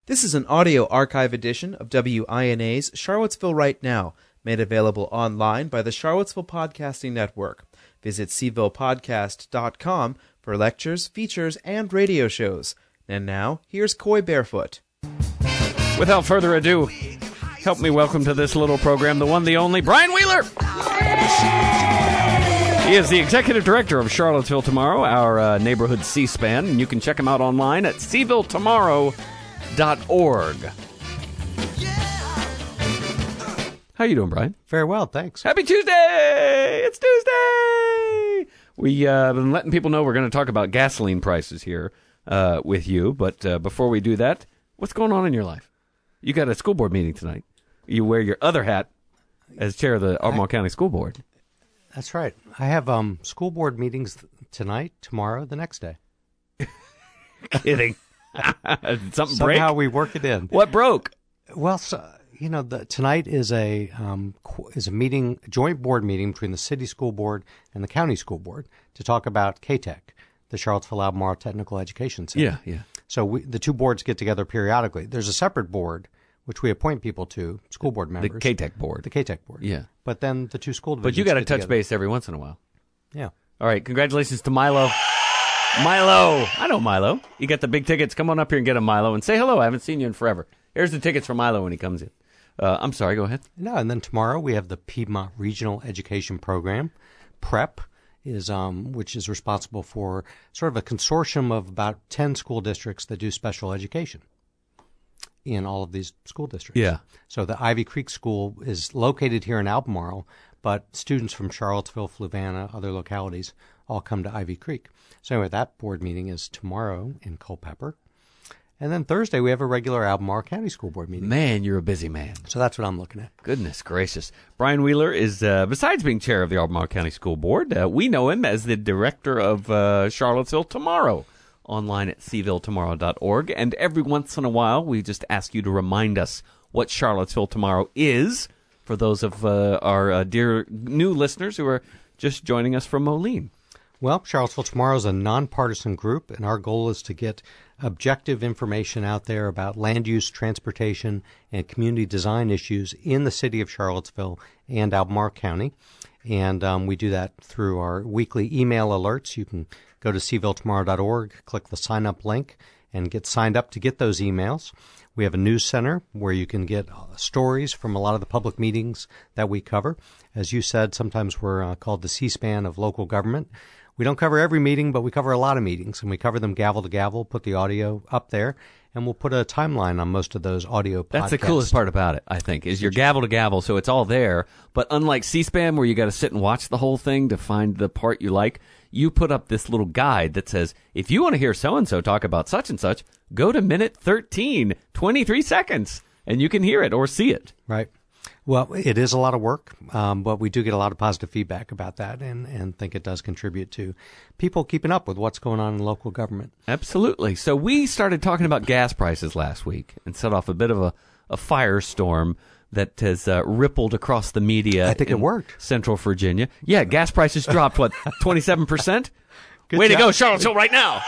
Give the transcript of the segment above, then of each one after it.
This is an audio archive edition of WINA's Charlottesville Right Now, made available online by the Charlottesville Podcasting Network. Visit cvillepodcast.com for lectures, features, and radio shows. And now, here's Coy Barefoot. Without further ado, help me welcome to this little program the one, the only, Brian Wheeler! He is the executive director of Charlottesville Tomorrow, our neighborhood C-SPAN, and you can check him out online at cvilletomorrow.org. How you doing, Brian? Very well, thanks. Happy Tuesday! It's Tuesday! We've been letting people know we're going to talk about gasoline prices here with you, but before we do that, what's going on in your life? You got a school board meeting tonight. You wear your other hat as chair of the Albemarle County School Board. That's right. I have school board meetings tonight, tomorrow, the next day. Kidding. Something Somehow break? Somehow we work it in. What broke? Well, tonight is a meeting, a joint board meeting between the city school board and the county school board to talk about KTEC, the Charlottesville Albemarle Technical Education Center. Yeah. So the two boards get together periodically. There's a separate board which we appoint people to, school board members. The KTEC board. The KTEC board. Yeah. But then the two school divisions. But you got to touch together. base every once in a while. Yeah. All right. Congratulations to Milo. Milo. I know Milo. You got the big tickets. Come on up here and get a Milo and say hello. I haven't seen you in forever. Here's the tickets for Milo when he comes in. I'm sorry. Go ahead. No, and then tomorrow we have the Piedmont Regional Education Program, PREP, which is responsible for sort of a consortium of about 10 school districts that do special education in all of these school districts. Yeah. So the Ivy Creek School is located here in Albemarle, but students from Charlottesville, Fluvanna, other localities all come to Ivy Creek. So anyway, that board meeting is tomorrow in Culpeper. And then Thursday we have a regular Albemarle County School Board meeting. Man, you're a busy man. So that's what I'm looking at. Goodness gracious. Brian Wheeler is, besides being chair of the Albemarle County School Board, we know him as the director of Charlottesville Tomorrow, online at cvilletomorrow.org. And every once in a while, we just ask you to remind us what Charlottesville Tomorrow is for those of our dear new listeners who are just joining us from Moline. Well, Charlottesville Tomorrow is a nonpartisan group, and our goal is to get objective information out there about land use, transportation, and community design issues in the city of Charlottesville and Albemarle County. And we do that through our weekly email alerts. You can go to cvilletomorrow.org, click the sign-up link, and get signed up to get those emails. We have a news center where you can get stories from a lot of the public meetings that we cover. As you said, sometimes we're called the C-SPAN of local government. We don't cover every meeting, but we cover a lot of meetings, and we cover them gavel to gavel, put the audio up there, and we'll put a timeline on most of those audio podcasts. That's the coolest part about it, I think, is you're gavel to gavel, so it's all there. But unlike C-SPAN, where you got to sit and watch the whole thing to find the part you like, you put up this little guide that says, if you want to hear so-and-so talk about such and such, go to minute 13, 23 seconds, and you can hear it or see it. Right. Well, it is a lot of work, but we do get a lot of positive feedback about that and think it does contribute to people keeping up with what's going on in local government. Absolutely. So we started talking about gas prices last week and set off a bit of a firestorm that has rippled across the media. I think it worked. Central Virginia. Yeah, gas prices dropped, 27%? Way job. to go, Charlottesville, right now.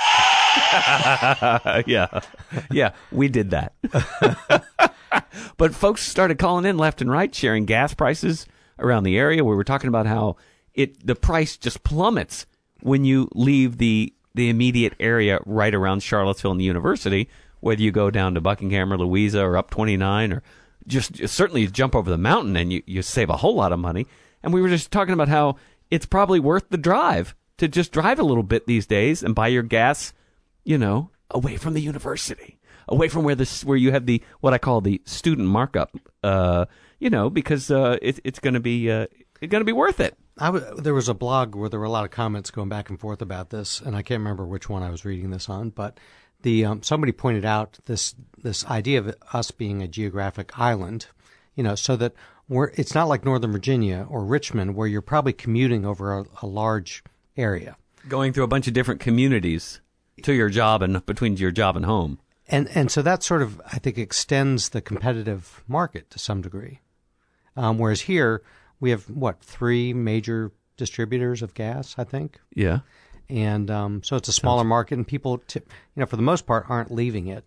Yeah, we did that. But folks started calling in left and right, sharing gas prices around the area. We were talking about how the price just plummets when you leave the immediate area right around Charlottesville and the university, whether you go down to Buckingham or Louisa or up 29 or just certainly you jump over the mountain and you save a whole lot of money. And we were just talking about how it's probably worth the drive to just drive a little bit these days and buy your gas, away from the university. Away from where you have the what I call the student markup, because it's going to be worth it. There was a blog where there were a lot of comments going back and forth about this, and I can't remember which one I was reading this on, but somebody pointed out this idea of us being a geographic island, so that it's not like Northern Virginia or Richmond where you're probably commuting over a large area, going through a bunch of different communities to your job and between your job and home. And so that sort of, I think, extends the competitive market to some degree. Whereas here, we have, 3 major distributors of gas, I think? Yeah. And so it's a smaller market, and people, for the most part, aren't leaving it.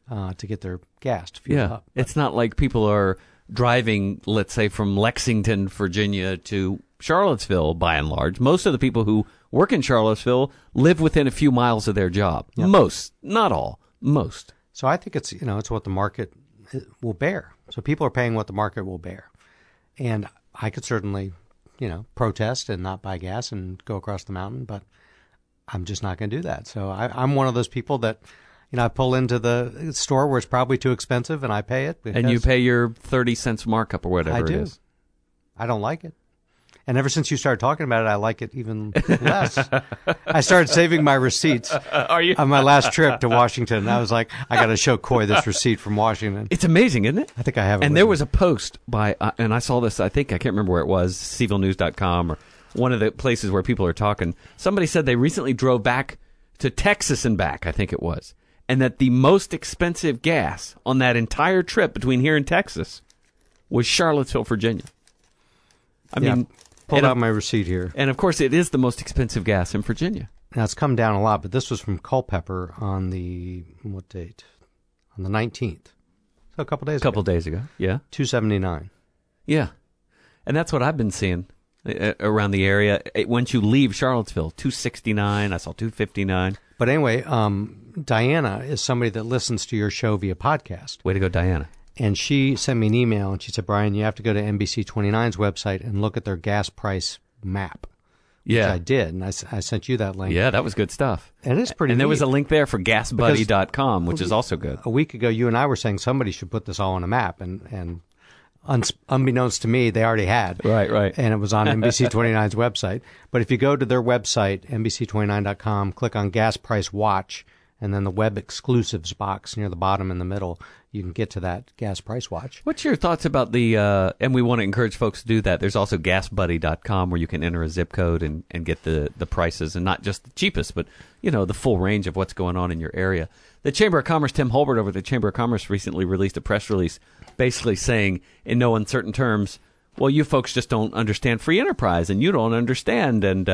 to get their gas to fuel up. It's not like people are driving, let's say, from Lexington, Virginia to Charlottesville, by and large. Most of the people who work in Charlottesville live within a few miles of their job. Yep. Most, not all, most. So I think it's what the market will bear. So people are paying what the market will bear. And I could certainly, protest and not buy gas and go across the mountain, but I'm just not going to do that. So I'm one of those people that, I pull into the store where it's probably too expensive and I pay it. And you pay your 30 cents markup or whatever it is. I don't like it. And ever since you started talking about it, I like it even less. I started saving my receipts on my last trip to Washington. I was like, I got to show Coy this receipt from Washington. It's amazing, isn't it? I think I have it. And there was a post by, and I saw this, I can't remember where it was, CVilleNews.com or one of the places where people are talking. Somebody said they recently drove back to Texas and back, I think it was, and that the most expensive gas on that entire trip between here and Texas was Charlottesville, Virginia. I mean, pulled out my receipt here. And, of course, it is the most expensive gas in Virginia. Now, it's come down a lot, but this was from Culpeper on what date? On the 19th. So a couple days ago. Days ago, yeah. $2.79. Yeah. And that's what I've been seeing around the area. Once you leave Charlottesville, $2.69. I saw $2.59. But anyway, Diana is somebody that listens to your show via podcast. Way to go, Diana. And she sent me an email, and she said, Brian, you have to go to NBC29's website and look at their gas price map. Yeah. Which I did, and I sent you that link. Yeah, that was good stuff. And it's pretty And there neat. was a link there for GasBuddy.com, which is also good. A week ago, you and I were saying somebody should put this all on a map, and unbeknownst to me, they already had. Right. And it was on NBC29's website. But if you go to their website, NBC29.com, click on Gas Price Watch, and then the Web Exclusives box near the bottom in the middle, you can get to that Gas Price Watch. What's your thoughts about the, and we want to encourage folks to do that. There's also GasBuddy.com where you can enter a zip code and get the prices, and not just the cheapest, but, the full range of what's going on in your area. The Chamber of Commerce, Tim Holbert over at the Chamber of Commerce recently released a press release basically saying in no uncertain terms, well, you folks just don't understand free enterprise and you don't understand. And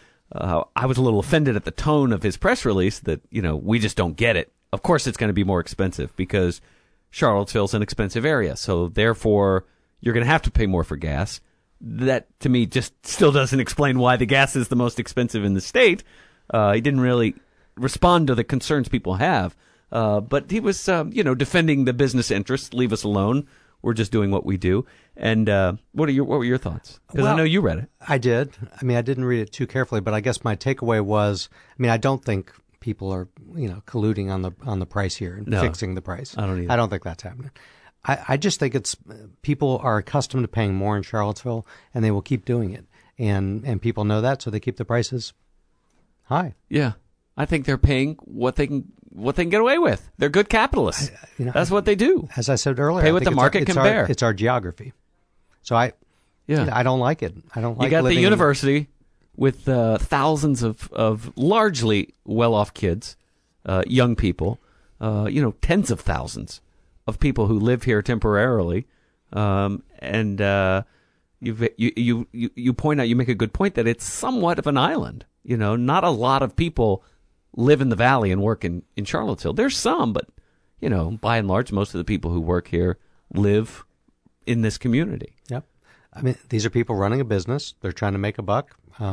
I was a little offended at the tone of his press release that, we just don't get it. Of course it's going to be more expensive because Charlottesville's an expensive area. So therefore, you're going to have to pay more for gas. That, to me, just still doesn't explain why the gas is the most expensive in the state. He didn't really respond to the concerns people have. But he was, defending the business interests. Leave us alone. We're just doing what we do. And what were your thoughts? Because I know you read it. I did. I mean, I didn't read it too carefully, but I guess my takeaway was, I don't think people are, colluding on the price here and fixing the price. I don't either. I don't think that's happening. I just think it's people are accustomed to paying more in Charlottesville, and they will keep doing it. And people know that, so they keep the prices high. Yeah. I think they're paying what they can get away with. They're good capitalists. That's what they do. As I said earlier, pay what the market can bear. It's our geography. So I don't like it. I don't like. You got the living university with thousands of largely well-off kids, young people, tens of thousands of people who live here temporarily, and you point out, you make a good point that it's somewhat of an island. Not a lot of people live in the valley and work in Charlottesville. There's some, but, by and large, most of the people who work here live in this community. Yep. These are people running a business. They're trying to make a buck.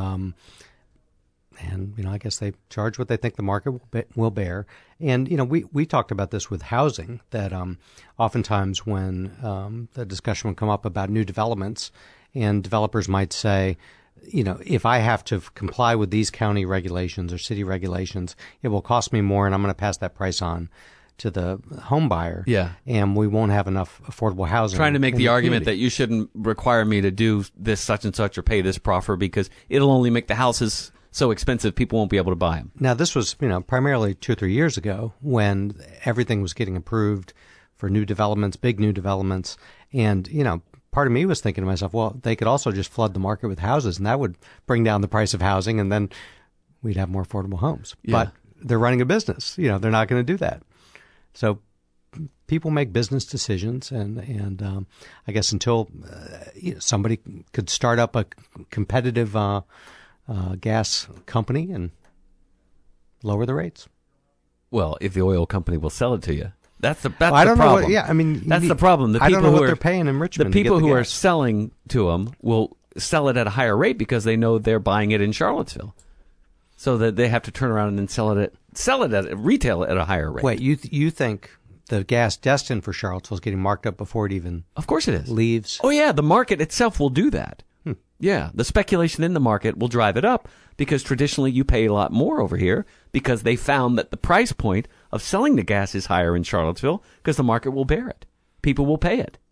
And, I guess they charge what they think the market will bear. And, we talked about this with housing, that oftentimes when the discussion would come up about new developments, and developers might say, if I have to comply with these county regulations or city regulations, it will cost me more, and I'm going to pass that price on to the home buyer. Yeah. And we won't have enough affordable housing. Trying to make the argument community. that you shouldn't require me to do this such and such or pay this proffer because it'll only make the houses so expensive people won't be able to buy them. Now, this was, primarily 2 or 3 years ago when everything was getting approved for new developments, big new developments. And, part of me was thinking to myself, well, they could also just flood the market with houses, and that would bring down the price of housing, and then we'd have more affordable homes. Yeah. But they're running a business. They're not going to do that. So people make business decisions, and I guess until somebody could start up a competitive gas company and lower the rates. Well, if the oil company will sell it to you. That's the I don't problem. know what. Yeah, I mean, That's the problem. The I people don't know who what are they're paying in Richmond. The people to get who the are gas. selling to them will sell it at a higher rate because they know they're buying it in Charlottesville, so that they have to turn around and then retail it at a higher rate. Wait, you think the gas destined for Charlottesville is getting marked up before it even Of course it is. leaves? Oh yeah, the market itself will do that. Yeah, the speculation in the market will drive it up because traditionally you pay a lot more over here because they found that the price point of selling the gas is higher in Charlottesville because the market will bear it. People will pay it.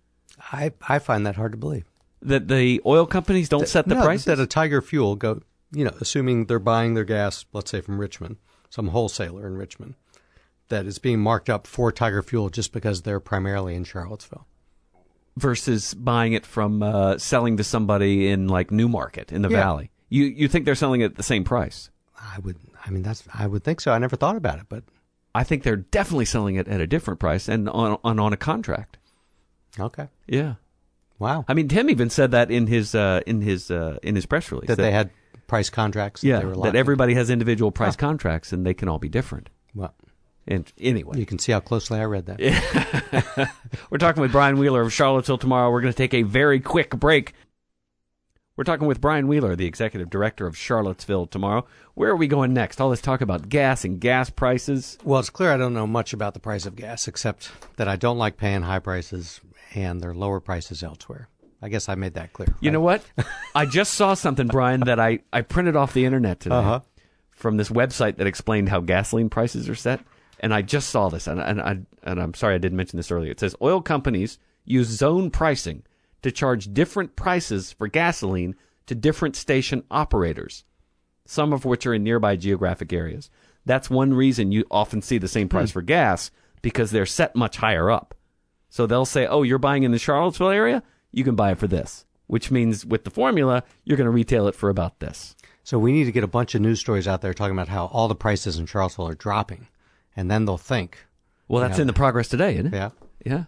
I find that hard to believe. That the oil companies don't set the prices? That a Tiger Fuel assuming they're buying their gas, let's say from Richmond, some wholesaler in Richmond, that is being marked up for Tiger Fuel just because they're primarily in Charlottesville. Versus buying it from selling to somebody in like Newmarket in the Valley. You think they're selling it at the same price? I would think so. I never thought about it, but I think they're definitely selling it at a different price and on a contract. okay. Yeah. Wow. I mean, Tim even said that in his press release That they had price contracts. Yeah, they were that locked everybody has individual price contracts and they can all be different. in. Well, And anyway, you can see how closely I read that. we're talking with Brian Wheeler of Charlottesville tomorrow. We're going to take a very quick break. We're talking with Brian Wheeler, the executive director of Charlottesville tomorrow. Where are we going next? All this talk about gas and gas prices. Well, it's clear I don't know much about the price of gas, except that I don't like paying high prices and there are lower prices elsewhere. I guess I made that clear. You know what? I just saw something, Brian, that I printed off the internet today from this website that explained how gasoline prices are set. And I just saw this, and I'm sorry I didn't mention this earlier. It says oil companies use zone pricing to charge different prices for gasoline to different station operators, some of which are in nearby geographic areas. That's one reason you often see the same price for gas, because they're set much higher up. So they'll say, oh, you're buying in the Charlottesville area? You can buy it for this, which means with the formula, you're going to retail it for about this. So we need to get a bunch of news stories out there talking about how all the prices in Charlottesville are dropping. And then they'll think. Well, that's in the Progress today, isn't it? Yeah. Yeah.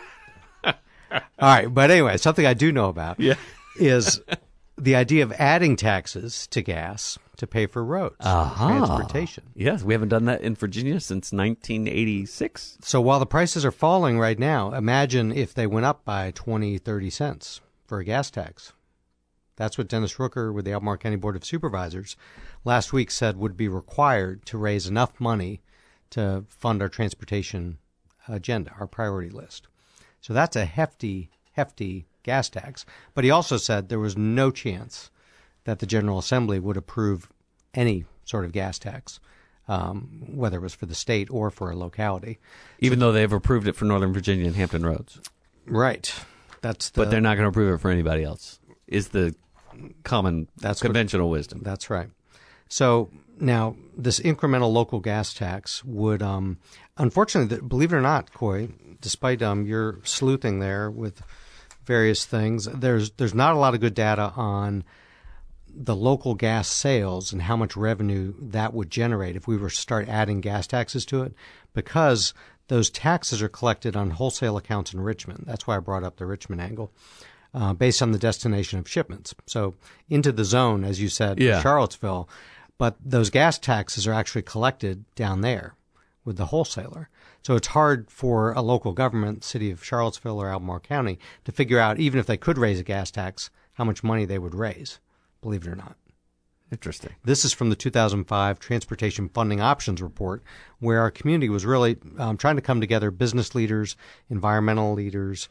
All right. But anyway, something I do know about is the idea of adding taxes to gas to pay for roads, transportation. Yes, we haven't done that in Virginia since 1986. So while the prices are falling right now, imagine if they went up by 20, 30 cents for a gas tax. That's what Dennis Rooker with the Albemarle County Board of Supervisors last week said would be required to raise enough money to fund our transportation agenda, our priority list. So that's a hefty, hefty gas tax. But he also said there was no chance that the General Assembly would approve any sort of gas tax, whether it was for the state or for a locality. Even though they've approved it for Northern Virginia and Hampton Roads. Right. But they're not going to approve it for anybody else, is the common conventional wisdom. That's right. So now this incremental local gas tax would, unfortunately, believe it or not, Coy, despite your sleuthing there with various things, there's not a lot of good data on the local gas sales and how much revenue that would generate if we were to start adding gas taxes to it, because those taxes are collected on wholesale accounts in Richmond. That's why I brought up the Richmond angle. Based on the destination of shipments. So into the zone, as you said, Charlottesville, but those gas taxes are actually collected down there with the wholesaler. So it's hard for a local government, city of Charlottesville or Albemarle County, to figure out, even if they could raise a gas tax, how much money they would raise, believe it or not. Interesting. This is from the 2005 Transportation Funding Options Report, where our community was really trying to come together, business leaders, environmental leaders,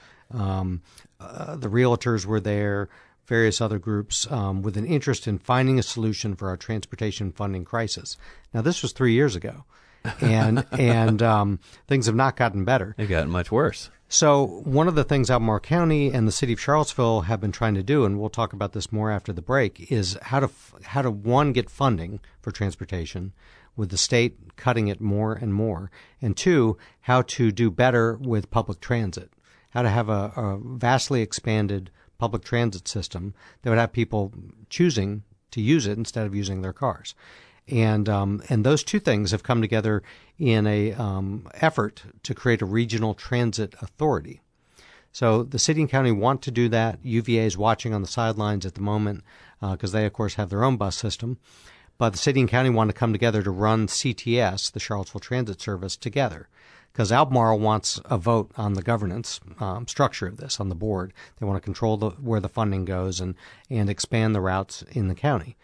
the realtors were there, various other groups with an interest in finding a solution for our transportation funding crisis. Now, this was 3 years ago, and things have not gotten better. They've gotten much worse. So one of the things Albemarle County and the city of Charlottesville have been trying to do, and we'll talk about this more after the break, is how to one, get funding for transportation with the state cutting it more and more, and two, how to do better with public transit, how to have a vastly expanded public transit system that would have people choosing to use it instead of using their cars. And those two things have come together in a effort to create a regional transit authority. So the city and county want to do that. UVA is watching on the sidelines at the moment because they, of course, have their own bus system. But the city and county want to come together to run CTS, the Charlottesville Transit Service, together because Albemarle wants a vote on the governance structure of this on the board. They want to control where the funding goes and expand the routes in the county.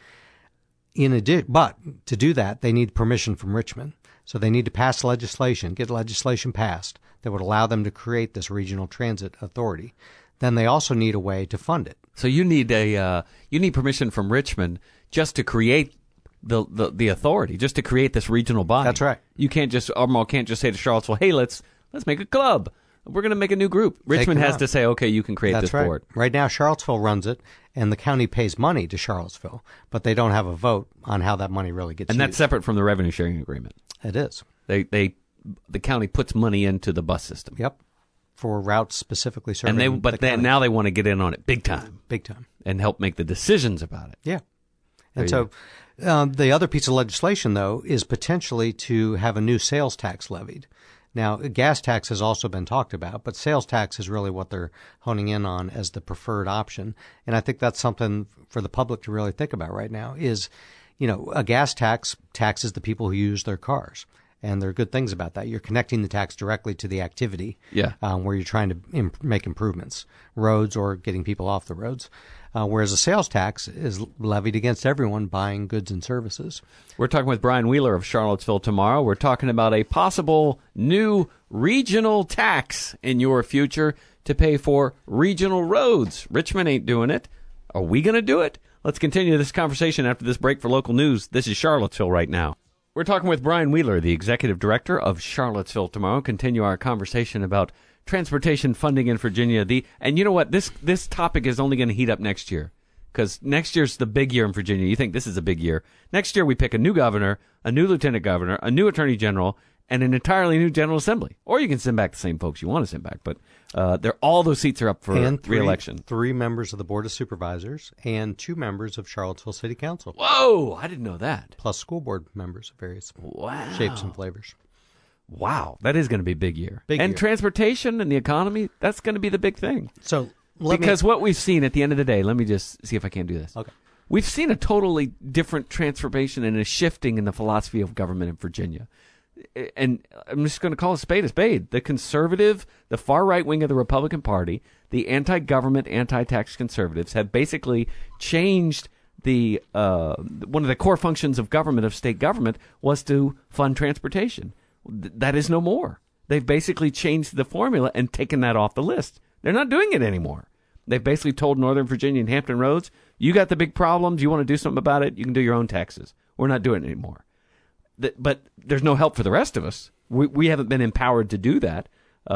But to do that, they need permission from Richmond. So they need to pass legislation, get legislation passed that would allow them to create this regional transit authority. Then they also need a way to fund it. So you need permission from Richmond just to create the authority, just to create this regional body. That's right. Albemarle can't just say to Charlottesville, hey, let's make a club. We're going to make a new group. Richmond has to say, okay, you can create this board. Right now, Charlottesville runs it, and the county pays money to Charlottesville, but they don't have a vote on how that money really gets used. And that's separate from the revenue sharing agreement. It is. The county puts money into the bus system. Yep. For routes specifically serving now they want to get in on it big time. Big time. And help make the decisions about it. Yeah. And so the other piece of legislation, though, is potentially to have a new sales tax levied. Now, gas tax has also been talked about, but sales tax is really what they're honing in on as the preferred option. And I think that's something for the public to really think about right now is, a gas tax taxes the people who use their cars. And there are good things about that. You're connecting the tax directly to the activity where you're trying to make improvements, roads or getting people off the roads. Whereas a sales tax is levied against everyone buying goods and services. We're talking with Brian Wheeler of Charlottesville tomorrow. We're talking about a possible new regional tax in your future to pay for regional roads. Richmond ain't doing it. Are we going to do it? Let's continue this conversation after this break for local news. This is Charlottesville Right Now. We're talking with Brian Wheeler, the executive director of Charlottesville tomorrow. Continue our conversation about transportation funding in Virginia. And you know what? This topic is only going to heat up next year because next year's the big year in Virginia. You think this is a big year. Next year we pick a new governor, a new lieutenant governor, a new attorney general, and an entirely new general assembly. Or you can send back the same folks you want to send back. But all those seats are up for re-election. 3 members of the Board of Supervisors and 2 members of Charlottesville City Council. Whoa! I didn't know that. Plus school board members of various shapes and flavors. Wow, that is going to be a big year. Transportation and the economy, that's going to be the big thing. So, what we've seen at the end of the day, let me just see if I can do this. Okay. We've seen a totally different transformation and a shifting in the philosophy of government in Virginia. And I'm just going to call a spade a spade. The conservative, the far right wing of the Republican Party, the anti-government, anti-tax conservatives have basically changed the one of the core functions of government, of state government, was to fund transportation. That is no more. They've basically changed the formula and taken that off the list. They're not doing it anymore. They've basically told Northern Virginia and Hampton Roads, you got the big problems, you want to do something about it, you can do your own taxes. We're not doing it anymore. But there's no help for the rest of us. We haven't been empowered to do that.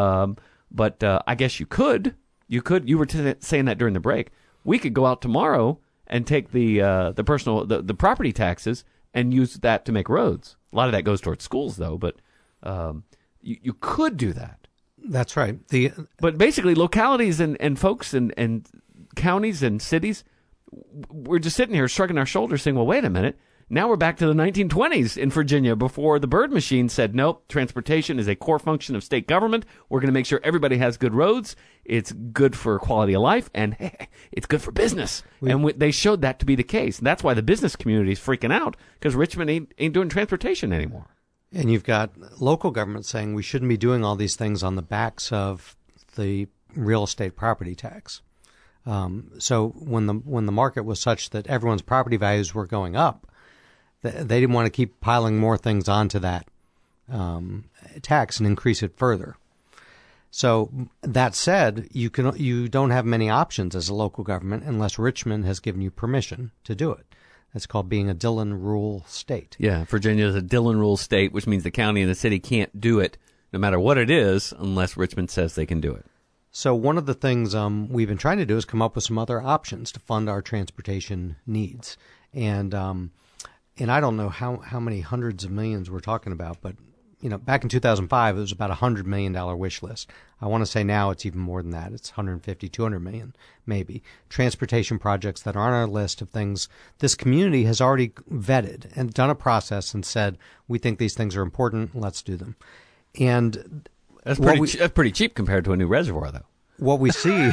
But I guess you could. You were saying that during the break. We could go out tomorrow and take the property taxes and use that to make roads. A lot of that goes towards schools, though. But you could do that. That's right. But basically, localities and folks and counties and cities, we're just sitting here shrugging our shoulders, saying, "Well, wait a minute." Now we're back to the 1920s in Virginia before the Byrd machine said, nope, transportation is a core function of state government. We're going to make sure everybody has good roads. It's good for quality of life, and hey, it's good for business. And they showed that to be the case. And that's why the business community is freaking out, because Richmond ain't doing transportation anymore. And you've got local government saying we shouldn't be doing all these things on the backs of the real estate property tax. So when the market was such that everyone's property values were going up, they didn't want to keep piling more things onto that tax and increase it further. So that said, you don't have many options as a local government unless Richmond has given you permission to do it. That's called being a Dillon Rule state. Yeah, Virginia is a Dillon Rule state, which means the county and the city can't do it, no matter what it is, unless Richmond says they can do it. So one of the things we've been trying to do is come up with some other options to fund our transportation needs. And I don't know how many hundreds of millions we're talking about, but back in 2005, it was about a $100 million wish list. I want to say now it's even more than that. It's 150, 200 million, maybe. Transportation projects that are on our list of things this community has already vetted and done a process and said, we think these things are important, let's do them. And that's pretty cheap compared to a new reservoir, though. What we see,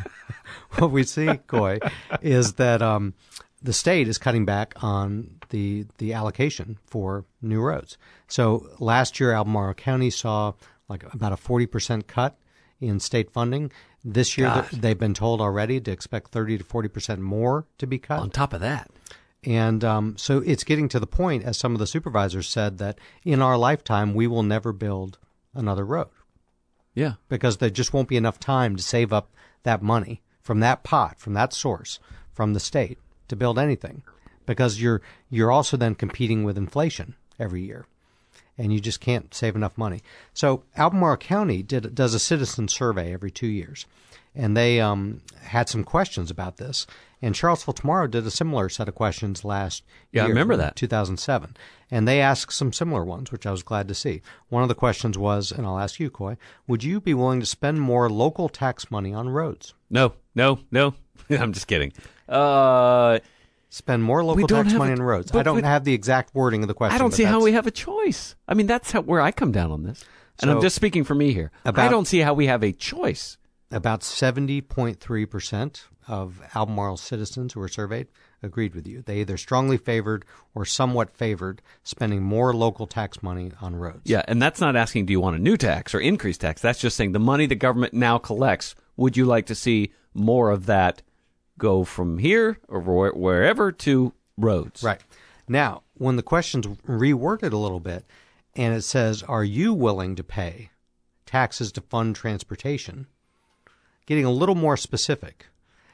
Coy, is that the state is cutting back on the allocation for new roads. So last year, Albemarle County saw like about a 40% cut in state funding. This year, God. they've been told already to expect 30 to 40% more to be cut. On top of that. And so it's getting to the point, as some of the supervisors said, that in our lifetime, we will never build another road Yeah. because there just won't be enough time to save up that money from that pot, from that source, from the state to build anything, because you're also then competing with inflation every year, and you just can't save enough money. So Albemarle County does a citizen survey every 2 years, and they had some questions about this. And Charlottesville Tomorrow did a similar set of questions last year. I remember that. 2007. And they asked some similar ones, which I was glad to see. One of the questions was, and I'll ask you, Coy, would you be willing to spend more local tax money on roads? No. I'm just kidding. Spend more local We don't tax have money a- on roads. but I don't we- have the exact wording of the question. I don't but see how that's- we have a choice. I mean, that's where I come down on this. And So, I'm just speaking for me here. I about- don't see how we have a choice. About 70.3% of Albemarle citizens who were surveyed agreed with you. They either strongly favored or somewhat favored spending more local tax money on roads. Yeah, and that's not asking, do you want a new tax or increased tax? That's just saying the money the government now collects, would you like to see more of that go from here or wherever to roads? Right. Now, when the question's reworded a little bit and it says, are you willing to pay taxes to fund transportation? Getting a little more specific,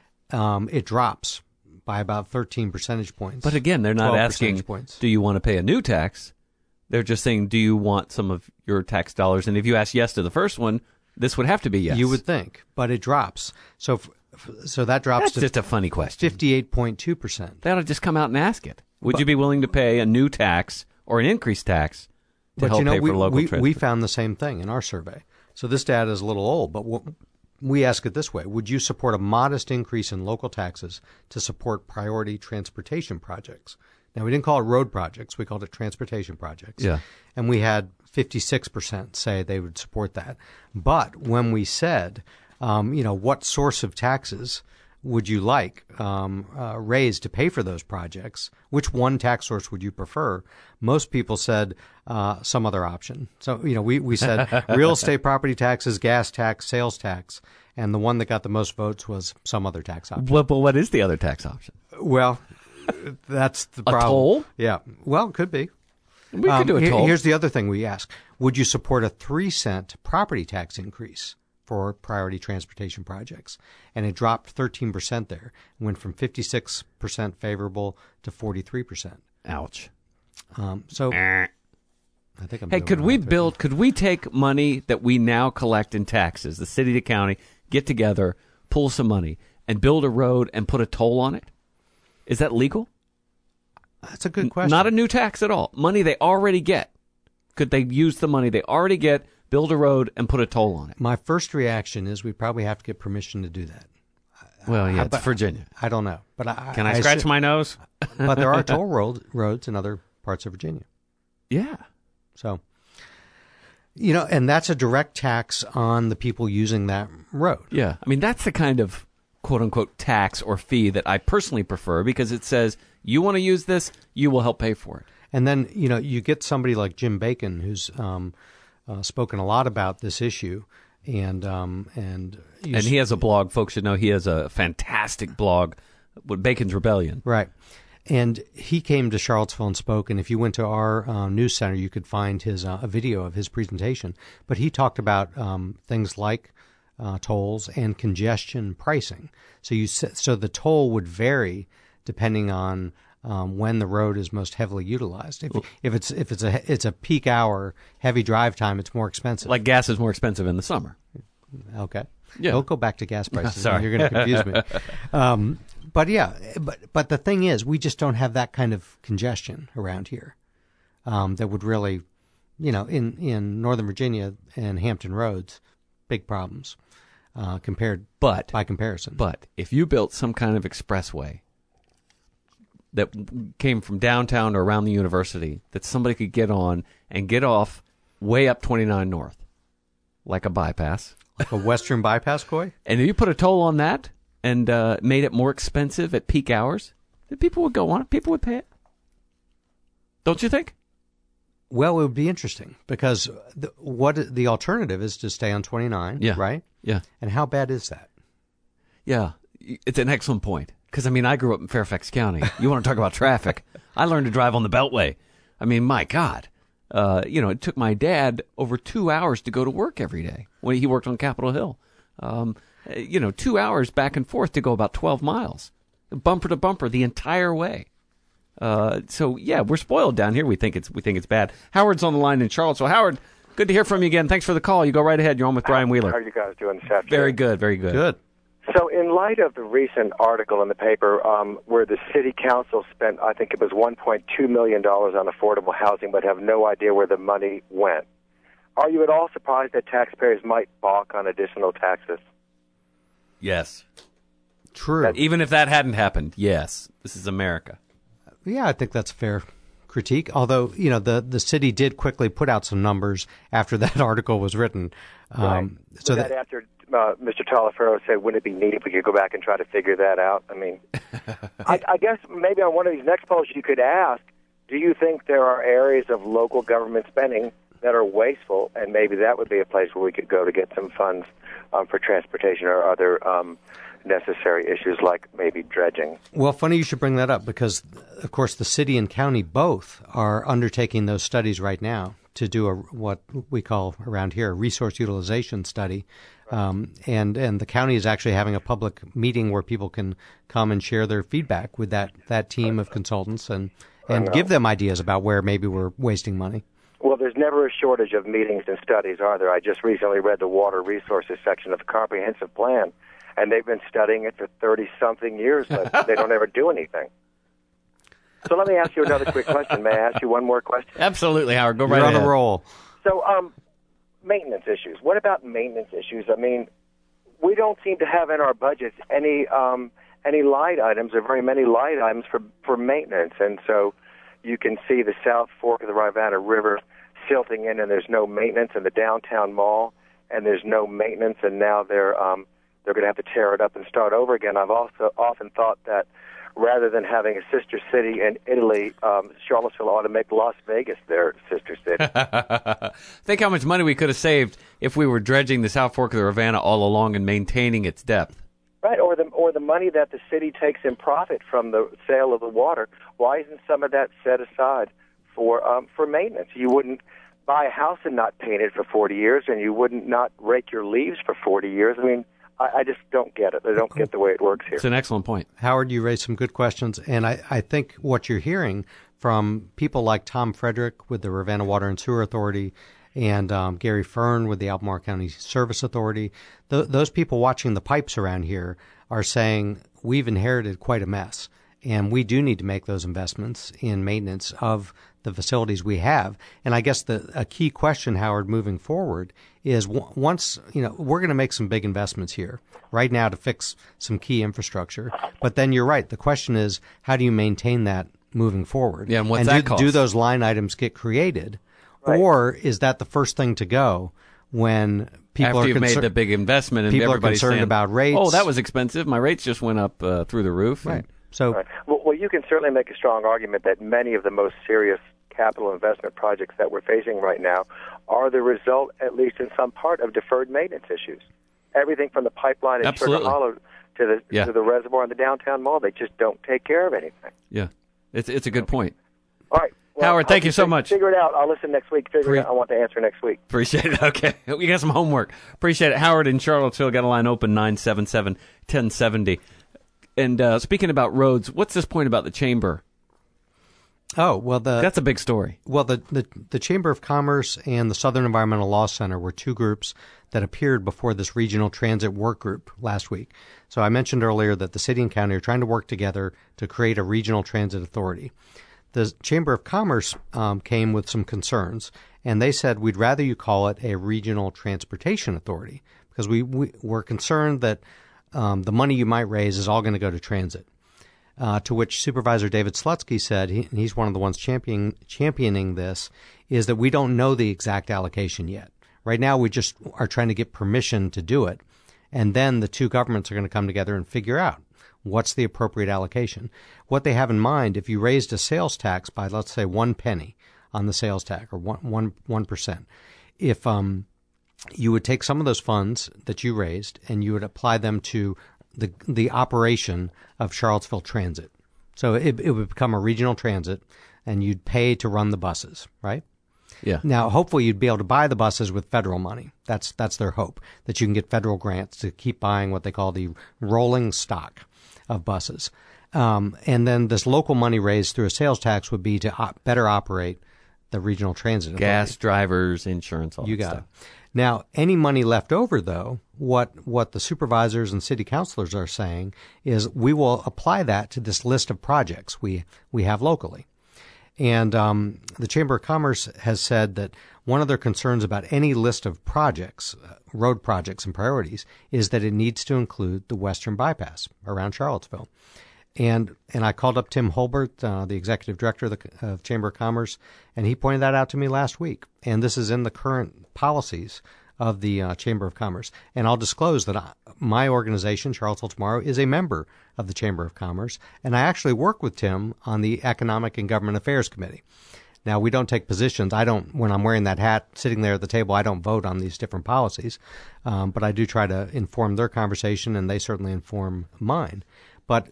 it drops by about 13 percentage points. But again, they're not 12 asking, percentage points. do you want to pay a new tax? They're just saying, do you want some of your tax dollars? And if you ask yes to the first one, this would have to be yes. You would think, but it drops. So that drops That's to just a funny question. 58.2%. They ought to just come out and ask it. Would you be willing to pay a new tax or an increased tax to help pay for local transport? we found the same thing in our survey. So this data is a little old, but we ask it this way. Would you support a modest increase in local taxes to support priority transportation projects? Now, we didn't call it road projects. We called it transportation projects. Yeah. And we had 56% say they would support that. But when we said, what source of taxes would you like raised to pay for those projects? Which one tax source would you prefer? Most people said some other option. So, we said real estate property taxes, gas tax, sales tax, and the one that got the most votes was some other tax option. But what is the other tax option? Well, that's the A problem. toll? Yeah. Well, it could be. We could do a toll. Here's the other thing we ask. Would you support a 3-cent property tax increase for priority transportation projects? And it dropped 13% there. It went from 56% favorable to 43%. Ouch. So I think I'm Hey, doing could it we right. could we take money that we now collect in taxes, the city to county, get together, pull some money, and build a road and put a toll on it? Is that legal? That's a good question. Not a new tax at all. Money they already get. Could they use the money they already get, build a road, and put a toll on it? My first reaction is we probably have to get permission to do that. Well, yeah, it's but- Virginia. I don't know. But Can I scratch my nose? But there are toll roads in other parts of Virginia. Yeah. So, and that's a direct tax on the people using that road. Yeah. I mean, that's the kind of quote-unquote tax or fee that I personally prefer because it says, you want to use this, you will help pay for it. And then, you get somebody like Jim Bacon, who's spoken a lot about this issue. And he has a blog. Folks should know he has a fantastic blog with Bacon's Rebellion. Right. And he came to Charlottesville and spoke. And if you went to our news center, you could find his a video of his presentation. But he talked about things like tolls and congestion pricing. So the toll would vary depending on when the road is most heavily utilized. If it's a peak hour, heavy drive time, it's more expensive. Like gas is more expensive in the summer. Okay. Yeah. Don't go back to gas prices. Sorry. You're going to confuse me. But yeah, but the thing is, we just don't have that kind of congestion around here that would really, in Northern Virginia and Hampton Roads, big problems by comparison. But if you built some kind of expressway that came from downtown or around the university that somebody could get on and get off way up 29 North, like a bypass. Like a western bypass, Coy? And if you put a toll on that and made it more expensive at peak hours, then people would go on it. People would pay it. Don't you think? Well, it would be interesting because the alternative is to stay on 29, Yeah. right? Yeah. And how bad is that? Yeah. It's an excellent point. Because, I mean, I grew up in Fairfax County. You want to talk about traffic. I learned to drive on the Beltway. I mean, my God. It took my dad over 2 hours to go to work every day when he worked on Capitol Hill. 2 hours back and forth to go about 12 miles, bumper to bumper the entire way. So yeah, we're spoiled down here. We think it's bad. Howard's on the line in Charlottesville. Howard, good to hear from you again. Thanks for the call. You go right ahead. You're on with Brian Wheeler. How are you guys doing this afternoon? Very good, very good. Good. So in light of the recent article in the paper where the city council spent, I think it was $1.2 million on affordable housing, but have no idea where the money went, are you at all surprised that taxpayers might balk on additional taxes? Yes. True. Even if that hadn't happened, yes. This is America. Yeah, I think that's a fair critique. Although, the city did quickly put out some numbers after that article was written. Right. So that after Mr. Talaferro said, wouldn't it be neat if we could go back and try to figure that out? I mean, I guess maybe on one of these next polls you could ask, do you think there are areas of local government spending that are wasteful, and maybe that would be a place where we could go to get some funds for transportation or other necessary issues like maybe dredging. Well, funny you should bring that up because, of course, the city and county both are undertaking those studies right now to do what we call around here a resource utilization study. And the county is actually having a public meeting where people can come and share their feedback with that team of consultants and give them ideas about where maybe we're wasting money. Well, there's never a shortage of meetings and studies, are there? I just recently read the water resources section of the comprehensive plan, and they've been studying it for 30-something years, but they don't ever do anything. So let me ask you another quick question. May I ask you one more question? Absolutely, Howard. Go right You're ahead. on a roll. So maintenance issues. What about maintenance issues? I mean, we don't seem to have in our budgets any line items or very many line items for maintenance, and so you can see the South Fork of the Rivanna River silting in, and there's no maintenance in the downtown mall, and there's no maintenance, and now they're going to have to tear it up and start over again. I've also often thought that rather than having a sister city in Italy, Charlottesville ought to make Las Vegas their sister city. Think how much money we could have saved if we were dredging the South Fork of the Rivanna all along and maintaining its depth. Right, or the money that the city takes in profit from the sale of the water. Why isn't some of that set aside for maintenance? You wouldn't buy a house and not paint it for 40 years, and you wouldn't not rake your leaves for 40 years. I mean, I just don't get it. I don't get the way it works here. It's an excellent point. Howard, you raised some good questions, and I think what you're hearing from people like Tom Frederick with the Ravenna Water and Sewer Authority and Gary Fern with the Albemarle County Service Authority, those people watching the pipes around here are saying we've inherited quite a mess, and we do need to make those investments in maintenance of the facilities we have. And I guess a key question, Howard, moving forward is once, we're going to make some big investments here right now to fix some key infrastructure. But then you're right. The question is, how do you maintain that moving forward? Yeah, and what's that cost? Do those line items get created? Right. Or is that the first thing to go when people After are you've made the big investment and people are everybody's concerned saying, about rates? oh, that was expensive. My rates just went up through the roof. Right. So Right. Well, you can certainly make a strong argument that many of the most serious capital investment projects that we're facing right now are the result, at least in some part, of deferred maintenance issues. Everything from the pipeline at Sugar Hollow to the reservoir in the downtown mall, they just don't take care of anything. Yeah, it's a good point. All right. Well, Howard, thank you so much. Figure it out. I'll listen next week. Figure it out. I want to answer next week. Appreciate it. Okay. We got some homework. Appreciate it. Howard in Charlottesville got a line open, 977-1070. And speaking about roads, what's this point about the chamber? Oh, well, that's a big story. Well, the Chamber of Commerce and the Southern Environmental Law Center were two groups that appeared before this regional transit work group last week. So I mentioned earlier that the city and county are trying to work together to create a regional transit authority. The Chamber of Commerce came with some concerns, and they said, we'd rather you call it a regional transportation authority because we're concerned that the money you might raise is all going to go to transit. To which Supervisor David Slutsky said, he's one of the ones championing this, is that we don't know the exact allocation yet. Right now, we just are trying to get permission to do it. And then the two governments are going to come together and figure out what's the appropriate allocation. What they have in mind, if you raised a sales tax by, let's say, 1 penny on the sales tax, or 1%. If you would take some of those funds that you raised and you would apply them to the operation of Charlottesville Transit. So it would become a regional transit, and you'd pay to run the buses, right? Yeah. Now, hopefully you'd be able to buy the buses with federal money. That's their hope, that you can get federal grants to keep buying what they call the rolling stock of buses. And then this local money raised through a sales tax would be to better operate the regional transit authority. Gas, drivers, insurance, all You that got stuff. it. Now, any money left over, though, what the supervisors and city councilors are saying is we will apply that to this list of projects we have locally. And the Chamber of Commerce has said that one of their concerns about any list of projects, road projects and priorities, is that it needs to include the Western Bypass around Charlottesville. And I called up Tim Holbert, the executive director of Chamber of Commerce, and he pointed that out to me last week. And this is in the current policies of the Chamber of Commerce. And I'll disclose that my organization, Charlottesville Tomorrow, is a member of the Chamber of Commerce, and I actually work with Tim on the Economic and Government Affairs Committee. Now, we don't take positions. When I'm wearing that hat, sitting there at the table, I don't vote on these different policies, but I do try to inform their conversation, and they certainly inform mine. But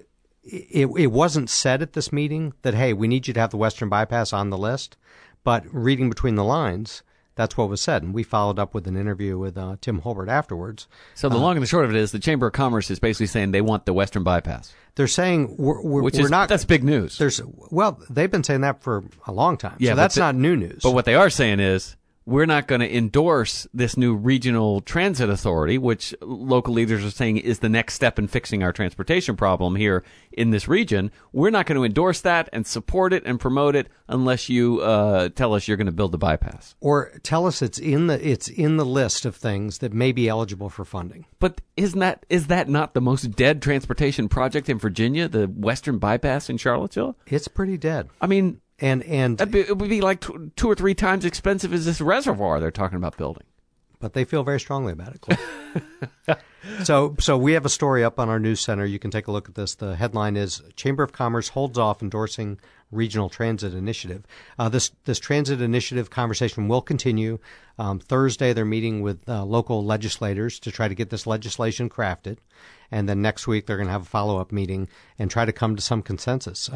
it wasn't said at this meeting that, hey, we need you to have the Western Bypass on the list, but reading between the lines, that's what was said. And we followed up with an interview with Tim Holbert afterwards. So the long and the short of it is the Chamber of Commerce is basically saying they want the Western Bypass. They're saying that's big news. They've been saying that for a long time. Yeah, so that's not new news. But what they are saying is we're not going to endorse this new regional transit authority, which local leaders are saying is the next step in fixing our transportation problem here in this region. We're not going to endorse that and support it and promote it unless you tell us you're going to build the bypass. Or tell us it's in the list of things that may be eligible for funding. But is that not the most dead transportation project in Virginia, the Western Bypass in Charlottesville? It's pretty dead. I mean, And it would be like 2 or 3 times expensive as this reservoir they're talking about building. But they feel very strongly about it, Cliff. So we have a story up on our news center. You can take a look at this. The headline is Chamber of Commerce holds off endorsing regional transit initiative. This transit initiative conversation will continue. Thursday, they're meeting with local legislators to try to get this legislation crafted. And then next week, they're going to have a follow-up meeting and try to come to some consensus.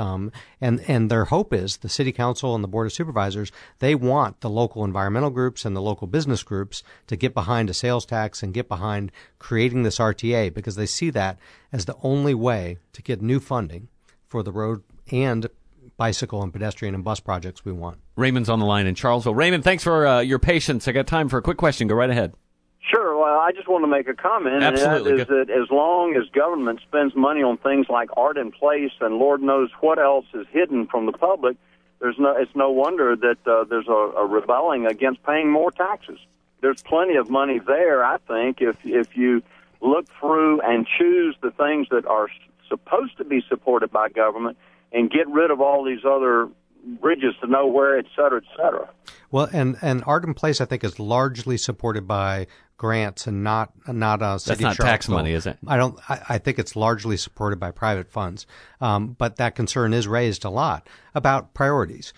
And their hope is the City Council and the Board of Supervisors, they want the local environmental groups and the local business groups to get behind a sales tax and get behind creating this RTA, because they see that as the only way to get new funding for the road and bicycle and pedestrian and bus projects we want. Raymond's on the line in Charlottesville. Raymond, thanks for your patience. I got time for a quick question. Go right ahead. Sure. Well, I just want to make a comment. Absolutely. And that is that as long as government spends money on things like Art in Place and Lord knows what else is hidden from the public, it's no wonder that there's a rebelling against paying more taxes. There's plenty of money there, I think, if you look through and choose the things that are supposed to be supported by government and get rid of all these other bridges to nowhere, et cetera, et cetera. Well, and Art in Place, I think, is largely supported by grants and not city. That's not tax money, is it? I think it's largely supported by private funds. But that concern is raised a lot about priorities.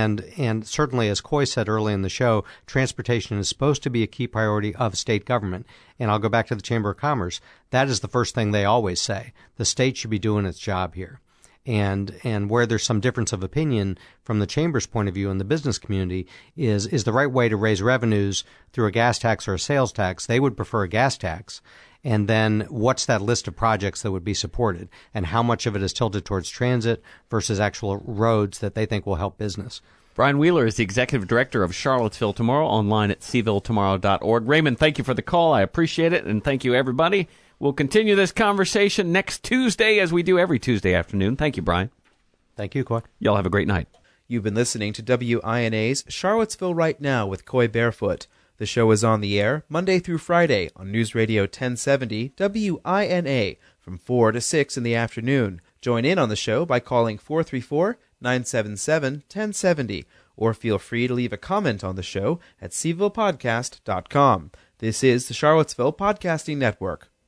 And certainly, as Coy said early in the show, transportation is supposed to be a key priority of state government. And I'll go back to the Chamber of Commerce. That is the first thing they always say. The state should be doing its job here. And where there's some difference of opinion from the Chamber's point of view in the business community is the right way to raise revenues through a gas tax or a sales tax. They would prefer a gas tax. And then what's that list of projects that would be supported, and how much of it is tilted towards transit versus actual roads that they think will help business. Brian Wheeler is the executive director of Charlottesville Tomorrow, online at cvilletomorrow.org. Raymond, thank you for the call. I appreciate it, and thank you, everybody. We'll continue this conversation next Tuesday, as we do every Tuesday afternoon. Thank you, Brian. Thank you, Coy. Y'all have a great night. You've been listening to WINA's Charlottesville Right Now with Coy Barefoot. The show is on the air Monday through Friday on News Radio 1070 WINA from 4 to 6 in the afternoon. Join in on the show by calling 434-977-1070 or feel free to leave a comment on the show at cvillepodcast.com. This is the Charlottesville Podcasting Network.